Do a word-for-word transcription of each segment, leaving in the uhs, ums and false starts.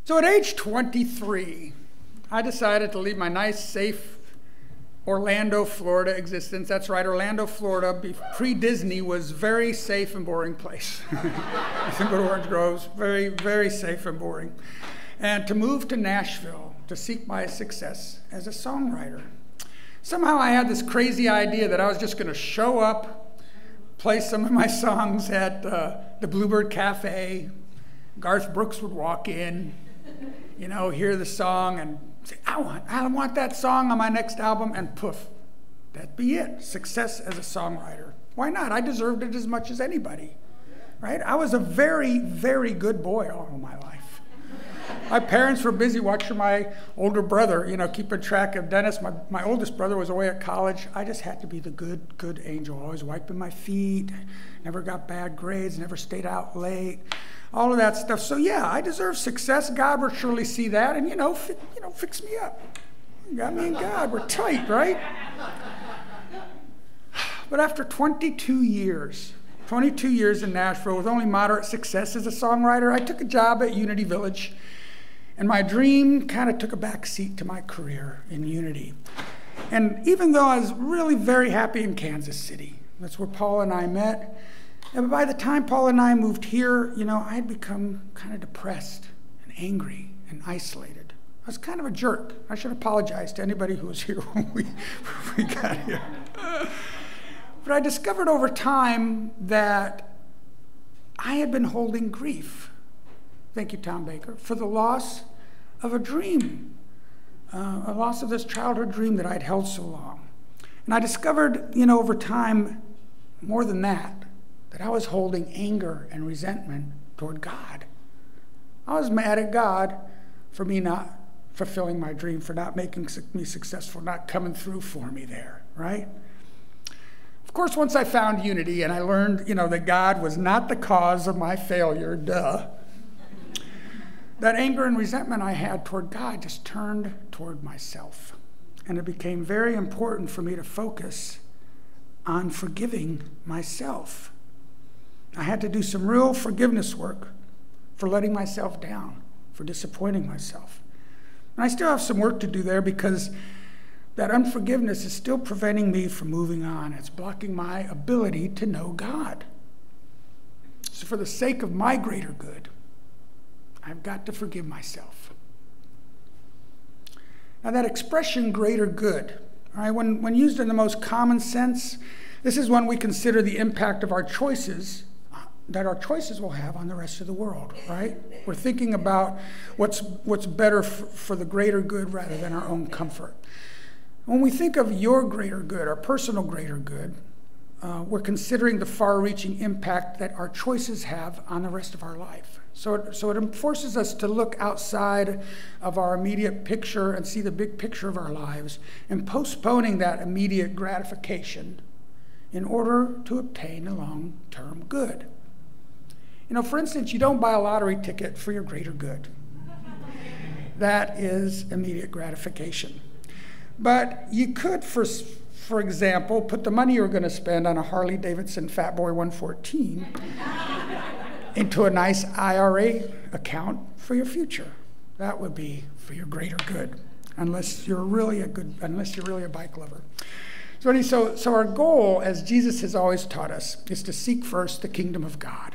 So at age twenty-three, I decided to leave my nice, safe Orlando, Florida existence. That's right, Orlando, Florida, pre-Disney, was a very safe and boring place. I think go to Orange Groves, very, very safe and boring. And to move to Nashville to seek my success as a songwriter. Somehow I had this crazy idea that I was just going to show up, play some of my songs at uh, the Bluebird Cafe. Garth Brooks would walk in, you know, hear the song and say, I want, I want that song on my next album, and poof, that'd be it. Success as a songwriter. Why not? I deserved it as much as anybody, right? I was a very, very good boy all of my life. My parents were busy watching my older brother, you know, keeping track of Dennis. My, my oldest brother was away at college. I just had to be the good, good angel, always wiping my feet, never got bad grades, never stayed out late. All of that stuff. So yeah, I deserve success. God will surely see that, and you know, fi- you know, fix me up. You got me and God. We're tight, right? But after twenty-two years, twenty-two years in Nashville with only moderate success as a songwriter, I took a job at Unity Village, and my dream kind of took a back seat to my career in Unity. And even though I was really very happy in Kansas City, that's where Paul and I met. And by the time Paul and I moved here, you know, I had become kind of depressed and angry and isolated. I was kind of a jerk. I should apologize to anybody who was here when we, when we got here. But I discovered over time that I had been holding grief, thank you, Tom Baker, for the loss of a dream, uh, a loss of this childhood dream that I'd held so long. And I discovered, you know, over time, more than that, that I was holding anger and resentment toward God. I was mad at God for me not fulfilling my dream, for not making me successful, not coming through for me there, right? Of course, once I found Unity and I learned, you know, that God was not the cause of my failure, duh, that anger and resentment I had toward God just turned toward myself. And it became very important for me to focus on forgiving myself. I had to do some real forgiveness work for letting myself down, for disappointing myself. And I still have some work to do there because that unforgiveness is still preventing me from moving on. It's blocking my ability to know God. So for the sake of my greater good, I've got to forgive myself. Now that expression, greater good, all right, when, when used in the most common sense, this is when we consider the impact of our choices that our choices will have on the rest of the world, right? We're thinking about what's what's better f- for the greater good rather than our own comfort. When we think of your greater good, our personal greater good, uh, we're considering the far-reaching impact that our choices have on the rest of our life. So it, so it forces us to look outside of our immediate picture and see the big picture of our lives, and postponing that immediate gratification in order to obtain a long-term good. You know, for instance, you don't buy a lottery ticket for your greater good. That is immediate gratification. But you could, for, for example, put the money you're going to spend on a Harley Davidson Fatboy one fourteen into a nice I R A account for your future. That would be for your greater good, unless you're really a good, unless you're really a bike lover. So, so, so our goal, as Jesus has always taught us, is to seek first the kingdom of God,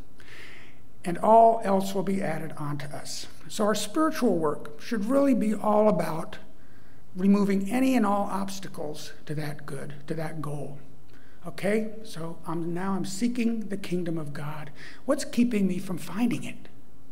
and all else will be added onto us. So our spiritual work should really be all about removing any and all obstacles to that good, to that goal. Okay, so I'm, now I'm seeking the kingdom of God. What's keeping me from finding it?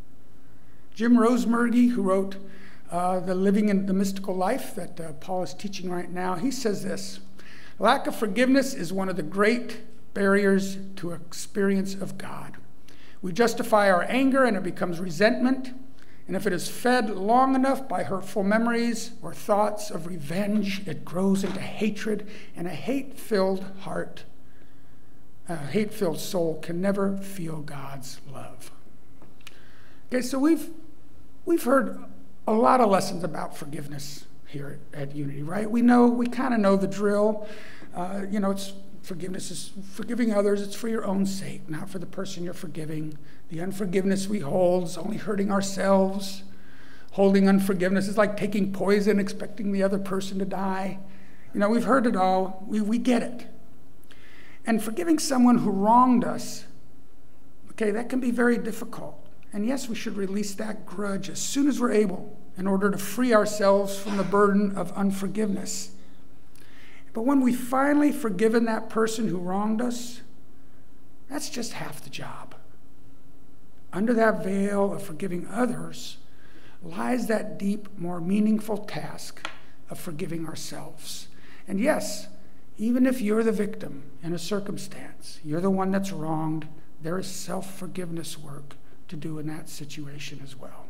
Jim Rosemergy, who wrote uh, The Living in the Mystical Life that uh, Paul is teaching right now, he says this: lack of forgiveness is one of the great barriers to experience of God. We justify our anger and it becomes resentment. And if it is fed long enough by hurtful memories or thoughts of revenge, it grows into hatred, and a hate-filled heart, a hate-filled soul can never feel God's love. Okay, so we've we've heard a lot of lessons about forgiveness here at, at Unity, right? We know, we kind of know the drill. Uh, you know, it's forgiveness is forgiving others. It's for your own sake, not for the person you're forgiving. The unforgiveness we hold is only hurting ourselves. Holding unforgiveness is like taking poison, expecting the other person to die. You know, we've heard it all. We, we get it. And forgiving someone who wronged us, okay, that can be very difficult. And yes, we should release that grudge as soon as we're able in order to free ourselves from the burden of unforgiveness. But when we've finally forgiven that person who wronged us, that's just half the job. Under that veil of forgiving others lies that deep, more meaningful task of forgiving ourselves. And yes, even if you're the victim in a circumstance, you're the one that's wronged, there is self-forgiveness work to do in that situation as well.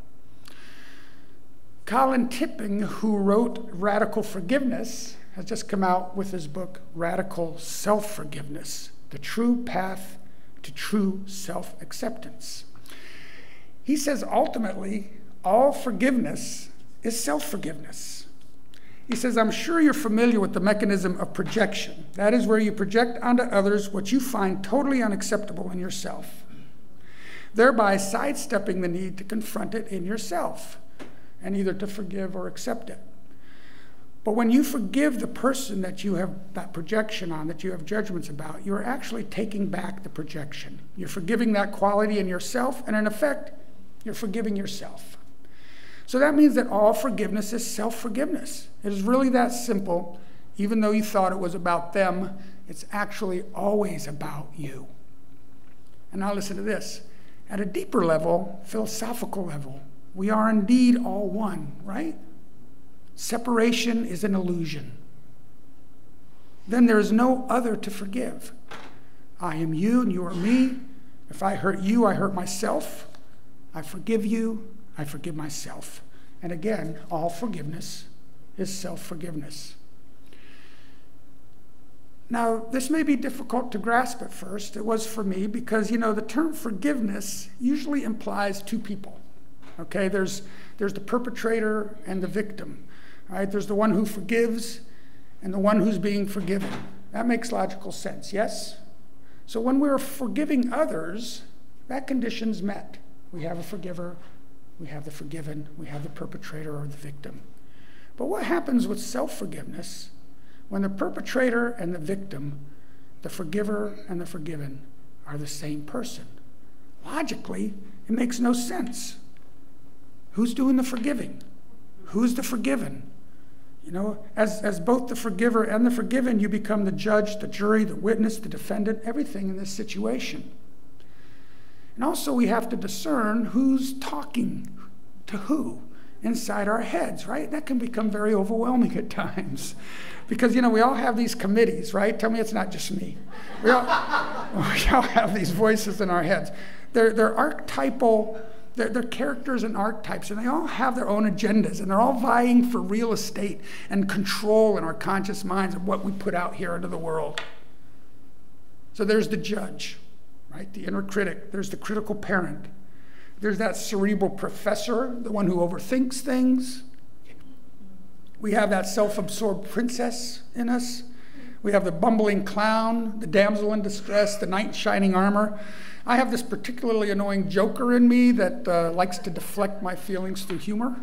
Colin Tipping, who wrote Radical Forgiveness, has just come out with his book, Radical Self-Forgiveness, The True Path to True Self-Acceptance. He says ultimately, all forgiveness is self-forgiveness. He says, I'm sure you're familiar with the mechanism of projection. That is where you project onto others what you find totally unacceptable in yourself, thereby sidestepping the need to confront it in yourself and either to forgive or accept it. But when you forgive the person that you have that projection on, that you have judgments about, you're actually taking back the projection. You're forgiving that quality in yourself, and in effect, you're forgiving yourself. So that means that all forgiveness is self-forgiveness. It is really that simple. Even though you thought it was about them, it's actually always about you. And now listen to this. At a deeper level, philosophical level, we are indeed all one, right? Separation is an illusion. Then there is no other to forgive. I am you and you are me. If I hurt you, I hurt myself. I forgive you, I forgive myself. And again, all forgiveness is self-forgiveness. Now, this may be difficult to grasp at first. It was for me because, you know, the term forgiveness usually implies two people. Okay, there's, there's the perpetrator and the victim. All right, there's the one who forgives and the one who's being forgiven. That makes logical sense, yes? So when we're forgiving others, that condition's met. We have a forgiver, we have the forgiven, we have the perpetrator or the victim. But what happens with self-forgiveness when the perpetrator and the victim, the forgiver and the forgiven, are the same person? Logically, it makes no sense. Who's doing the forgiving? Who's the forgiven? You know, as, as both the forgiver and the forgiven, you become the judge, the jury, the witness, the defendant, everything in this situation. And also we have to discern who's talking to who inside our heads, right? That can become very overwhelming at times. Because, you know, we all have these committees, right? Tell me it's not just me. We all, we all have these voices in our heads. They're, they're archetypal, they're, they're characters and archetypes, and they all have their own agendas, and they're all vying for real estate and control in our conscious minds of what we put out here into the world. So there's the judge. Right? The inner critic. There's the critical parent. There's that cerebral professor, the one who overthinks things. We have that self-absorbed princess in us. We have the bumbling clown, the damsel in distress, the knight in shining armor. I have this particularly annoying joker in me that uh, likes to deflect my feelings through humor.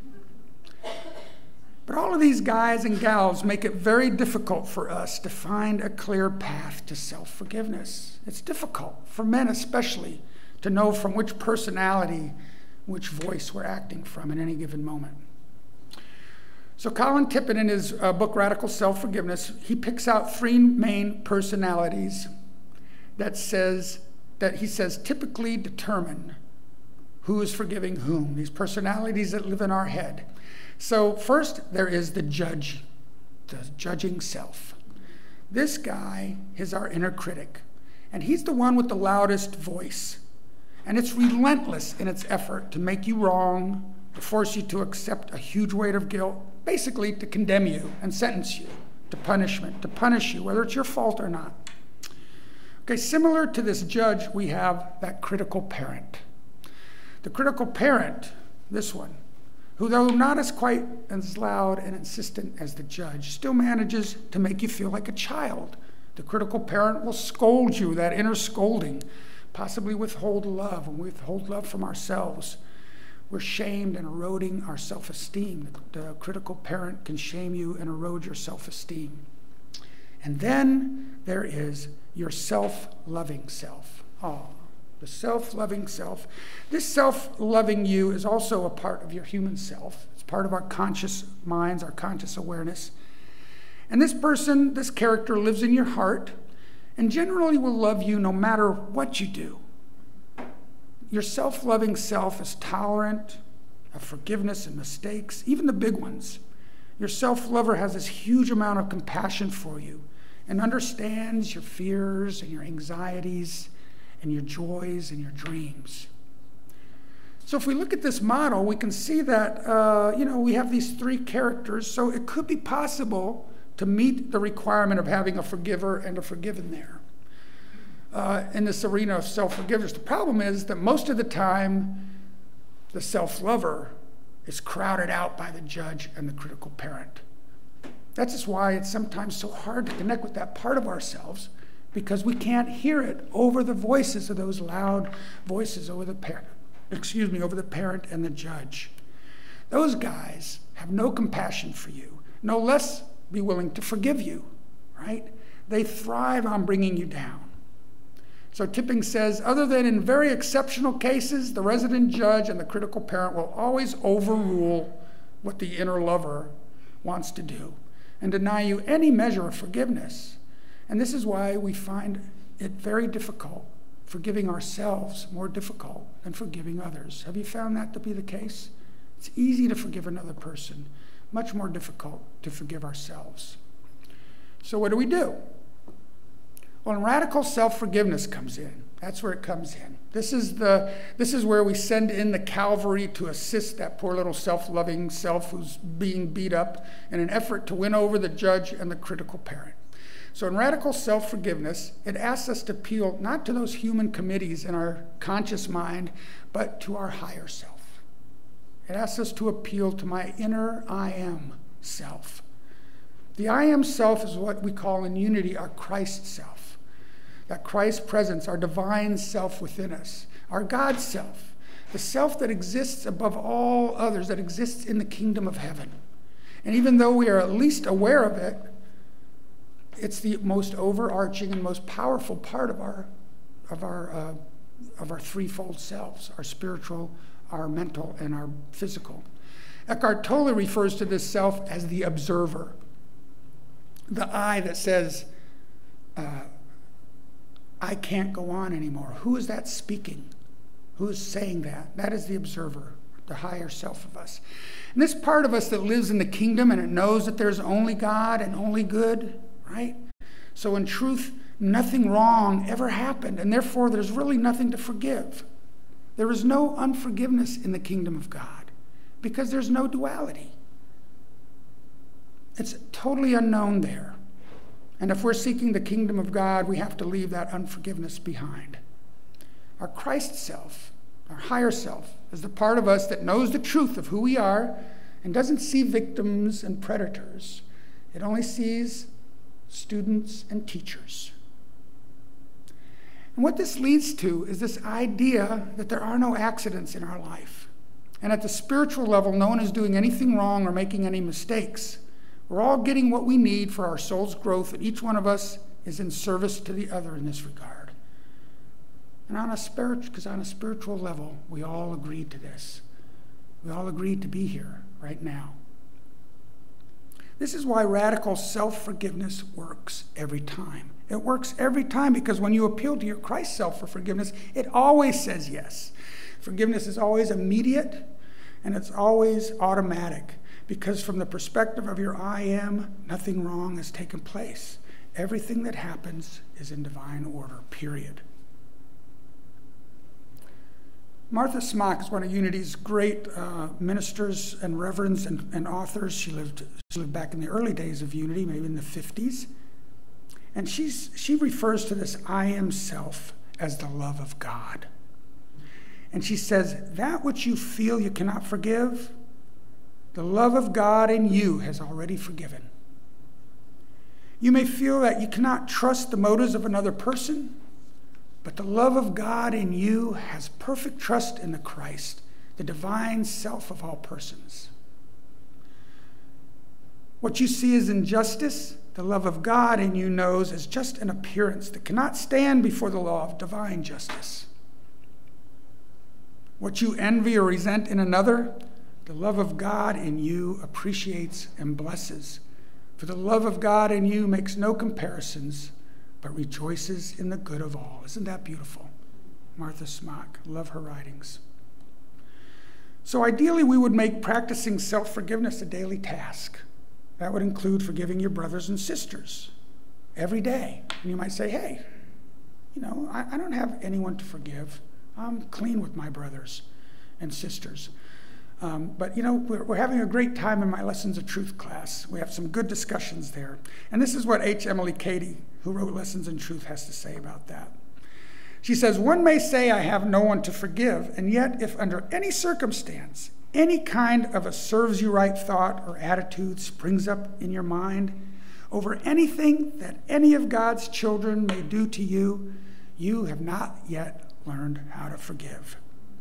But all of these guys and gals make it very difficult for us to find a clear path to self-forgiveness. It's difficult, for men especially, to know from which personality, which voice we're acting from in any given moment. So Colin Tipping, in his uh, book, Radical Self-Forgiveness, he picks out three main personalities that says, that he says typically determine who is forgiving whom, these personalities that live in our head. So first, there is the judge, the judging self. This guy is our inner critic, and he's the one with the loudest voice. And it's relentless in its effort to make you wrong, to force you to accept a huge weight of guilt, basically to condemn you and sentence you to punishment, to punish you, whether it's your fault or not. Okay, similar to this judge, we have that critical parent. The critical parent, this one, who, though not as quite as loud and insistent as the judge, still manages to make you feel like a child. The critical parent will scold you, that inner scolding, possibly withhold love and withhold love from ourselves. we're shamed and eroding our self-esteem. The, the critical parent can shame you and erode your self-esteem. And then there is your self-loving self. Oh, the self-loving self. This self-loving you is also a part of your human self. It's part of our conscious minds, our conscious awareness. And this person, this character lives in your heart and generally will love you no matter what you do. Your self-loving self is tolerant of forgiveness and mistakes, even the big ones. Your self-lover has this huge amount of compassion for you and understands your fears and your anxieties and your joys and your dreams. So if we look at this model, we can see that, uh, you know, we have these three characters, so it could be possible to meet the requirement of having a forgiver and a forgiven there uh, in this arena of self-forgiveness. The problem is that most of the time, the self-lover is crowded out by the judge and the critical parent. That's just why it's sometimes so hard to connect with that part of ourselves, because we can't hear it over the voices of those loud voices over the parent, excuse me, over the parent and the judge. Those guys have no compassion for you, no less be willing to forgive you, right? They thrive on bringing you down. So Tipping says, other than in very exceptional cases, the resident judge and the critical parent will always overrule what the inner lover wants to do and deny you any measure of forgiveness. And this is why we find it very difficult, forgiving ourselves more difficult than forgiving others. Have you found that to be the case? It's easy to forgive another person, much more difficult to forgive ourselves. So what do we do? Well, radical self-forgiveness comes in. That's where it comes in. This is, the, this is where we send in the cavalry to assist that poor little self-loving self who's being beat up in an effort to win over the judge and the critical parent. So in radical self-forgiveness, it asks us to appeal not to those human committees in our conscious mind, but to our higher self. It asks us to appeal to my inner I am self. The I am self is what we call in unity our Christ self. That Christ presence, our divine self within us, our God self, the self that exists above all others, that exists in the kingdom of heaven. And even though we are at least aware of it, it's the most overarching and most powerful part of our, of our, uh, of our threefold selves, our spiritual, our mental, and our physical. Eckhart Tolle refers to this self as the observer, the I that says, uh, I can't go on anymore. Who is that speaking? Who is saying that? That is the observer, the higher self of us. And this part of us that lives in the kingdom and it knows that there's only God and only good, right? So in truth, nothing wrong ever happened, and therefore there's really nothing to forgive. There is no unforgiveness in the kingdom of God because there's no duality. It's totally unknown there. And if we're seeking the kingdom of God, we have to leave that unforgiveness behind. Our Christ self, our higher self, is the part of us that knows the truth of who we are and doesn't see victims and predators. It only sees students and teachers. And what this leads to is this idea that there are no accidents in our life. And at the spiritual level, no one is doing anything wrong or making any mistakes. We're all getting what we need for our soul's growth, and each one of us is in service to the other in this regard. And on a spiritual, because on a spiritual level, we all agreed to this. We all agreed to be here right now. This is why radical self-forgiveness works every time. It works every time because when you appeal to your Christ self for forgiveness, it always says yes. Forgiveness is always immediate, and it's always automatic. Because from the perspective of your I am, nothing wrong has taken place. Everything that happens is in divine order, period. Martha Smock is one of Unity's great uh, ministers and reverends and, and authors. She lived, she lived back in the early days of Unity, maybe in the fifties. And she's, she refers to this I am self as the love of God. And she says, that which you feel you cannot forgive, the love of God in you has already forgiven. You may feel that you cannot trust the motives of another person, but the love of God in you has perfect trust in the Christ the divine self of all persons. What you see as injustice, the love of God in you knows as just an appearance that cannot stand before the law of divine justice. What you envy or resent in another, the love of God in you appreciates and blesses. For the love of God in you makes no comparisons, but rejoices in the good of all. Isn't that beautiful? Martha Smock, love her writings. So ideally, we would make practicing self-forgiveness a daily task. That would include forgiving your brothers and sisters every day. And you might say, hey, you know, I, I don't have anyone to forgive. I'm clean with my brothers and sisters. Um, but, you know, we're, we're having a great time in my Lessons of Truth class. We have some good discussions there. And this is what H. Emily Cady, who wrote Lessons in Truth, has to say about that. She says, one may say I have no one to forgive, and yet if under any circumstance, any kind of a serves you right thought or attitude springs up in your mind over anything that any of God's children may do to you, you have not yet learned how to forgive.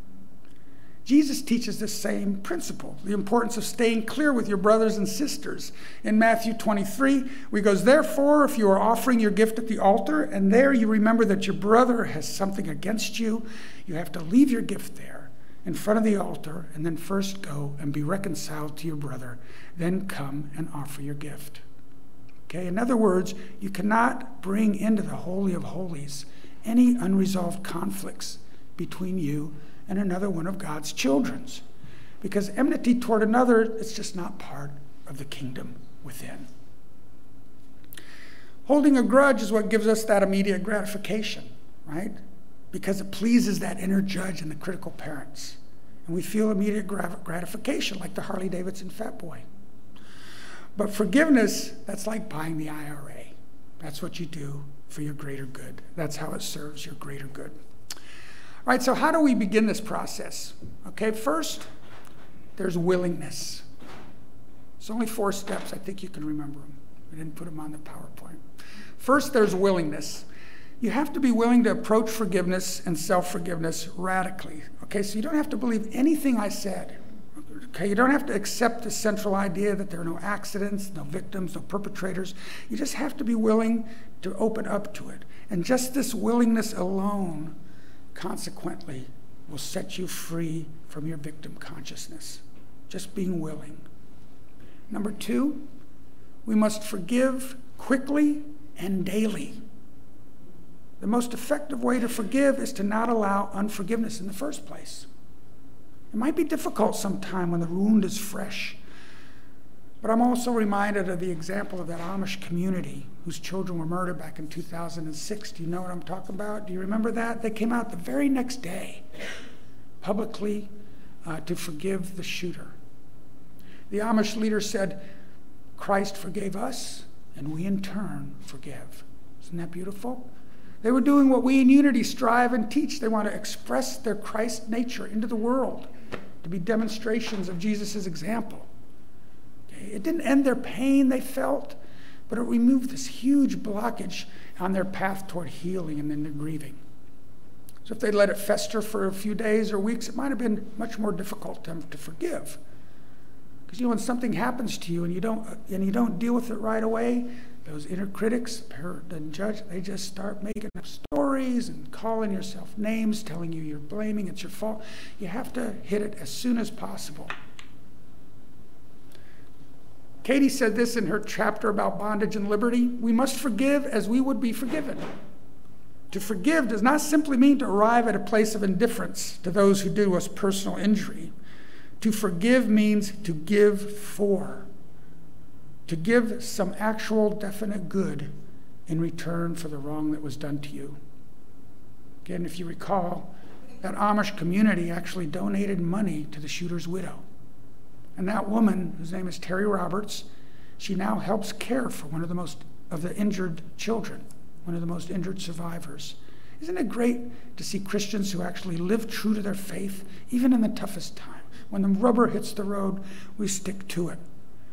Jesus teaches the same principle, the importance of staying clear with your brothers and sisters. In Matthew twenty-three, he goes, therefore, if you are offering your gift at the altar, and there you remember that your brother has something against you, you have to leave your gift there in front of the altar, and then first go and be reconciled to your brother. Then come and offer your gift. Okay, in other words, you cannot bring into the Holy of Holies any unresolved conflicts between you and another one of God's children, because enmity toward another is just not part of the kingdom within. Holding a grudge is what gives us that immediate gratification, right? Because it pleases that inner judge and the critical parents. And we feel immediate gratification, like the Harley Davidson fat boy. But forgiveness, that's like buying the I R A. That's what you do for your greater good. That's how it serves your greater good. All right, so how do we begin this process? Okay, first, there's willingness. It's only four steps. I think you can remember them. We didn't put them on the PowerPoint. First, there's willingness. You have to be willing to approach forgiveness and self-forgiveness radically. Okay, so you don't have to believe anything I said. Okay, you don't have to accept the central idea that there are no accidents, no victims, no perpetrators. You just have to be willing to open up to it. And just this willingness alone, consequently, will set you free from your victim consciousness. Just being willing. Number two, we must forgive quickly and daily. The most effective way to forgive is to not allow unforgiveness in the first place. It might be difficult sometime when the wound is fresh, but I'm also reminded of the example of that Amish community whose children were murdered back in two thousand six. Do you know what I'm talking about? Do you remember that? They came out the very next day publicly uh, to forgive the shooter. The Amish leader said, Christ forgave us, and we in turn forgive. Isn't that beautiful? They were doing what we in Unity strive and teach. They want to express their Christ nature into the world, to be demonstrations of Jesus' example. Okay? It didn't end their pain they felt, but it removed this huge blockage on their path toward healing and then their grieving. So if they let it fester for a few days or weeks, it might have been much more difficult to, to forgive. Because you know, when something happens to you and you don't and you don't deal with it right away, those inner critics, parent and judge, they just start making up stories and calling yourself names, telling you you're blaming, it's your fault. You have to hit it as soon as possible. Katie said this in her chapter about bondage and liberty. We must forgive as we would be forgiven. To forgive does not simply mean to arrive at a place of indifference to those who do us personal injury. To forgive means to give for. To give some actual definite good in return for the wrong that was done to you. Again, if you recall, that Amish community actually donated money to the shooter's widow. And that woman, whose name is Terry Roberts, she now helps care for one of the most of the injured children, one of the most injured survivors. Isn't it great to see Christians who actually live true to their faith, even in the toughest time? When the rubber hits the road, we stick to it.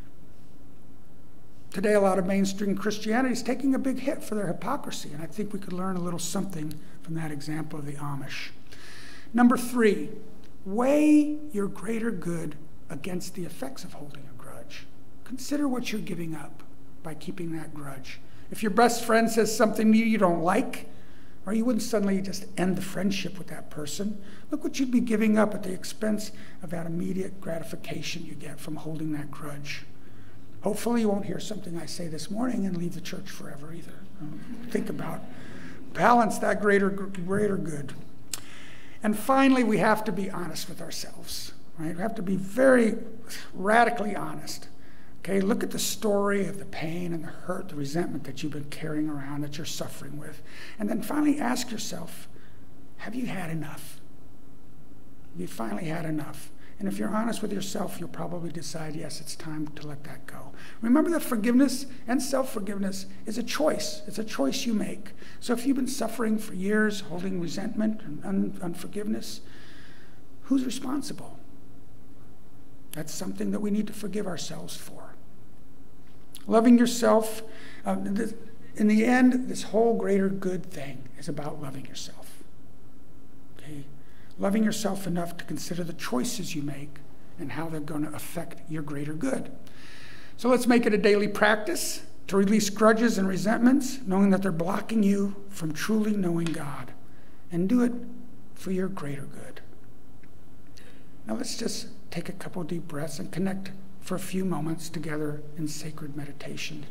Today, a lot of mainstream Christianity is taking a big hit for their hypocrisy, and I think we could learn a little something from that example of the Amish. Number three, weigh your greater good against the effects of holding a grudge. Consider what you're giving up by keeping that grudge. If your best friend says something to you you don't like, or you wouldn't suddenly just end the friendship with that person, look what you'd be giving up at the expense of that immediate gratification you get from holding that grudge. Hopefully you won't hear something I say this morning and leave the church forever either. Think about, balance that greater, greater good. And finally, we have to be honest with ourselves, right? We have to be very radically honest. Okay, look at the story of the pain and the hurt, the resentment that you've been carrying around, that you're suffering with. And then finally ask yourself, have you had enough? Have you finally had enough? And if you're honest with yourself, you'll probably decide, yes, it's time to let that go. Remember that forgiveness and self-forgiveness is a choice. It's a choice you make. So if you've been suffering for years, holding resentment and un- unforgiveness, who's responsible? That's something that we need to forgive ourselves for. Loving yourself, uh, this, in the end, this whole greater good thing is about loving yourself. Okay? Loving yourself enough to consider the choices you make and how they're going to affect your greater good. So let's make it a daily practice to release grudges and resentments, knowing that they're blocking you from truly knowing God. And do it for your greater good. Now let's just take a couple deep breaths and connect for a few moments together in sacred meditation.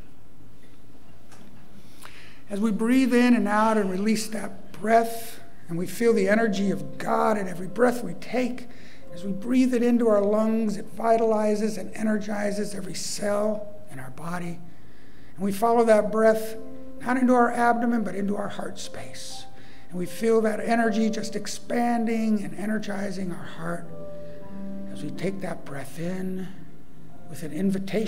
As we breathe in and out and release that breath, and we feel the energy of God in every breath we take, as we breathe it into our lungs, it vitalizes and energizes every cell in our body. And we follow that breath not into our abdomen, but into our heart space. And we feel that energy just expanding and energizing our heart as we take that breath in with an invitation.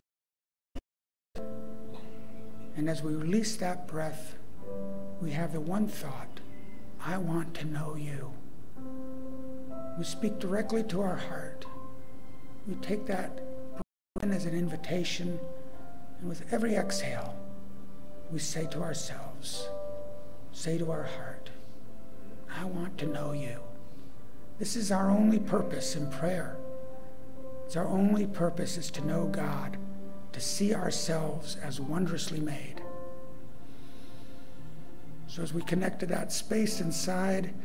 And as we release that breath, we have the one thought, I want to know you. We speak directly to our heart. We take that breath in as an invitation, and with every exhale, we say to ourselves, say to our heart, I want to know you. This is our only purpose in prayer. It's our only purpose is to know God, to see ourselves as wondrously made. So as we connect to that space inside,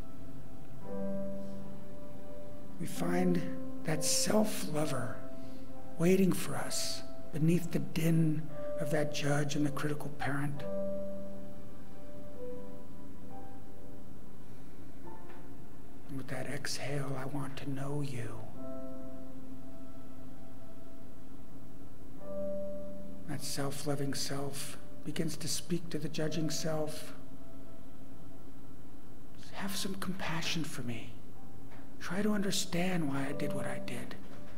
we find that self-lover waiting for us beneath the din of that judge and the critical parent. And with that exhale, I want to know you. That self-loving self begins to speak to the judging self. Have some compassion for me. Try to understand why I did what I did.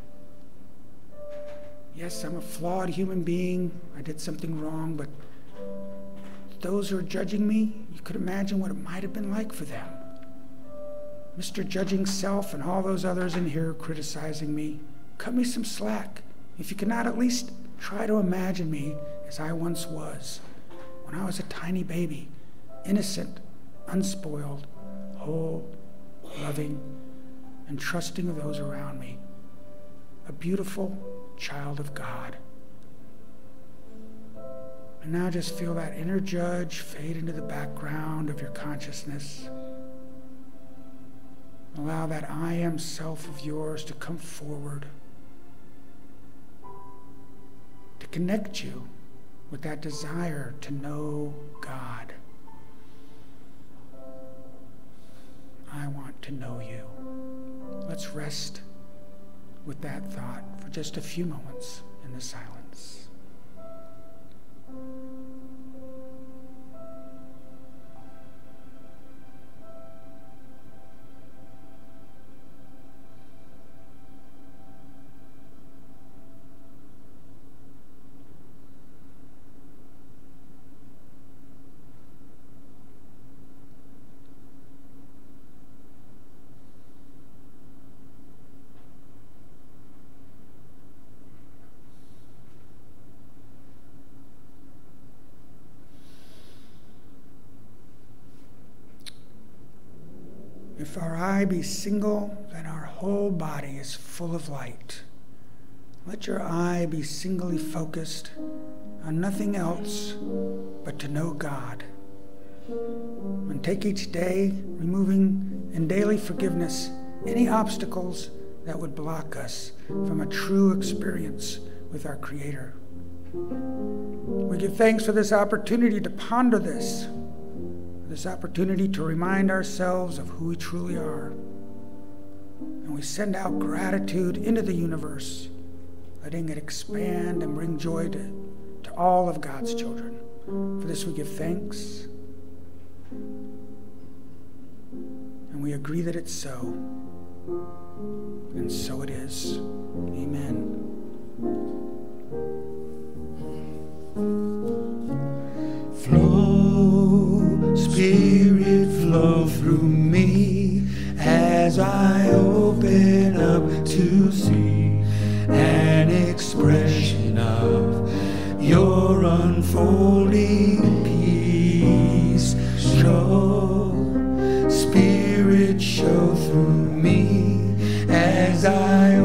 Yes, I'm a flawed human being. I did something wrong, but those who are judging me, you could imagine what it might have been like for them. Mister Judging Self and all those others in here criticizing me, cut me some slack. If you cannot at least try to imagine me as I once was, when I was a tiny baby, innocent, unspoiled, whole, loving, and trusting of those around me, a beautiful child of God. And now just feel that inner judge fade into the background of your consciousness. Allow that I am self of yours to come forward, to connect you with that desire to know God. I want to know you. Let's rest with that thought for just a few moments in the silence. If our eye be single, then our whole body is full of light. Let your eye be singly focused on nothing else but to know God. And take each day, removing in daily forgiveness any obstacles that would block us from a true experience with our Creator. We give thanks for this opportunity to ponder this, this opportunity to remind ourselves of who we truly are. And we send out gratitude into the universe, letting it expand and bring joy to, to all of God's children. For this we give thanks, and we agree that it's so, and so it is. Amen. Flow, Spirit, flow through me as I open up to see an expression of your unfolding peace. Show, Spirit, show through me as I